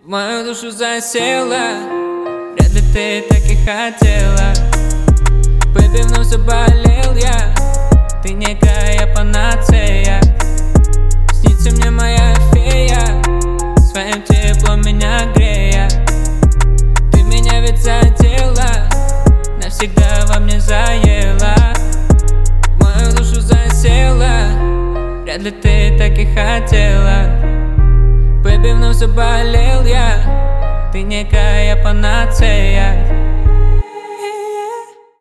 В мою душу засела, вряд ли ты так и хотела. Baby, вновь заболел я, ты некая панацея. Снится мне моя фея, своим теплом меня грея. Ты меня ведь задела, навсегда во мне заела. В мою душу засела, вряд ли ты так и хотела. Baby, вновь заболел я, ты некая панацея.